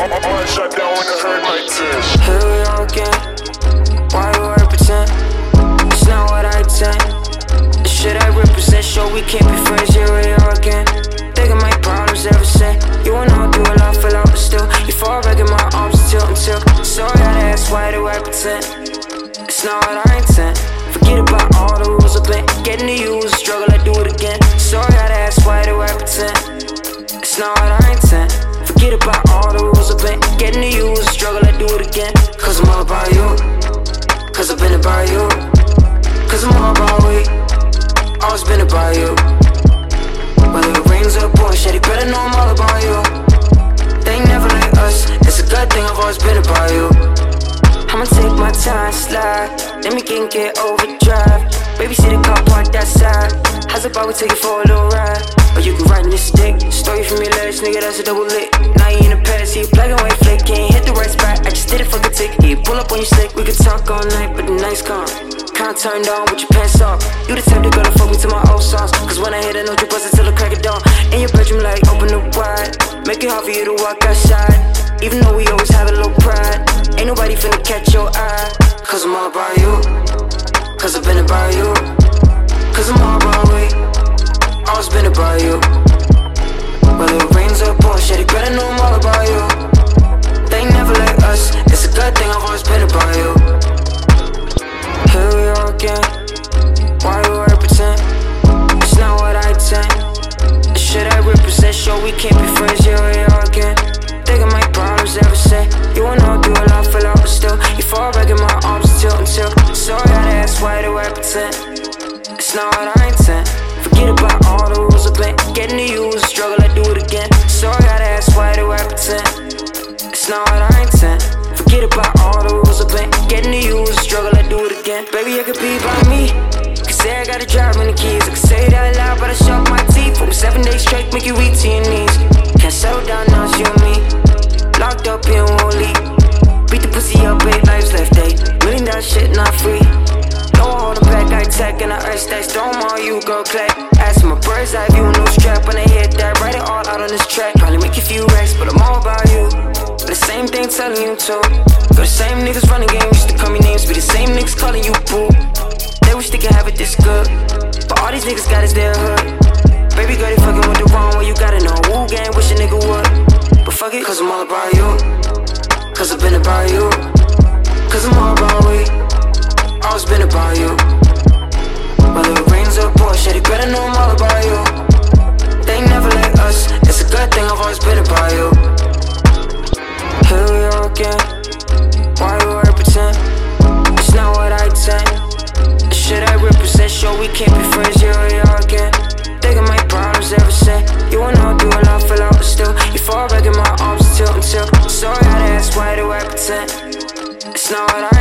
I shut down when it hurt like this. Here we are again. Why you worry pretend? It's not what I intend. The shit I represent, show we can't be friends. Here we are again. Thinking my problems ever since. You and I do a lot, fell out, but still you fall back in my arms until. So I gotta ask, why do I pretend? It's not what I intend. Forget about all the rules I've been getting to you is a struggle, I do it again. So I gotta ask, why do I pretend? It's not what I intend. Forget about all the rules I've been getting to you is a struggle, I do it again. Cause I'm all about you. Cause I've been about you. Cause I'm all about we. Always been about you. Whether it rains or pours, shit, you better know I'm all about you. They ain't never like us, it's a good thing I've always been about you. I'ma take my time, slide. Let me get overdrive. Baby, see the car parked outside. How's about we take it for a little ride? Or you can ride in your stick. Story from your legs, nigga, that's a double lick. Now you in the past, see you black and white flick. Can't hit the right spot, I just did it for the tick. Yeah, pull up on your slick, we can talk all night, but the night's gone. Kinda turned on with your pants off. You the type to go to fuck me to my old songs. Cause when I hit a note, you bust it till the crack of dawn. In your bedroom, like, open it wide. Make it hard for you to walk outside. Even though we always have a little pride. Ain't nobody finna catch your eye. Cause I'm all about you. Cause I've been about you. Cause I'm all about we. Always been about you. Whether it rains or pours, shit, you better know I'm all about you. They ain't never like us, it's a good thing I've always been about you. Here we are again. Why you worry pretend? It's not what I intend. The shit I represent, show we can't be friends. Here we are again. Thinking my problems ever since. You and I do a lot, fell out, but still you fall back in my arms until. So I gotta ask, why do I pretend? It's not what I intend. Forget about all the rules I've been getting to you is a struggle, I do it again. So I gotta ask, why do I pretend? It's not what I intend. Forget about all the rules I've been getting to you is a struggle, I do it again. Baby, I could be by me. Could say I gotta drive in the keys. I could say that loud, but I sharp my teeth. For 7 days straight, make you reach to your knees. Can't settle down now, it's you and me. Locked up here and won't leave. Beat the pussy up, 8 lives left, $1 million shit not free. No one holding back, I tech and I earth stacks. Throw 'em all, you go clap. Ask my bird's eye view, no strap. When they hit that, write it all out on this track. Probably make a few racks, but I'm all about you. But the same thing telling you too. Go the same niggas running game, used to call me names. Be the same niggas calling you boo. They wish they could have it this good, but all these niggas got is their hood. Baby girl, they fucking with the wrong way, you gotta know. Woo gang, wish a nigga would. But fuck it, cause I'm all about you. Cause I've been about you. Cause I'm all about we. Always been about you. Whether it rains or pours, shit, you better know I'm all about you. They ain't never like us, it's a good thing I've always been about you. Here we are again. Why you worry pretend? It's not what I intend. The shit I represent, show we can't be friends. Here we are again. Thinking my problems ever since. You and I do a lot, fell out, but still you fall back in my arms until. So I gotta ask, why do I pretend? It's not what I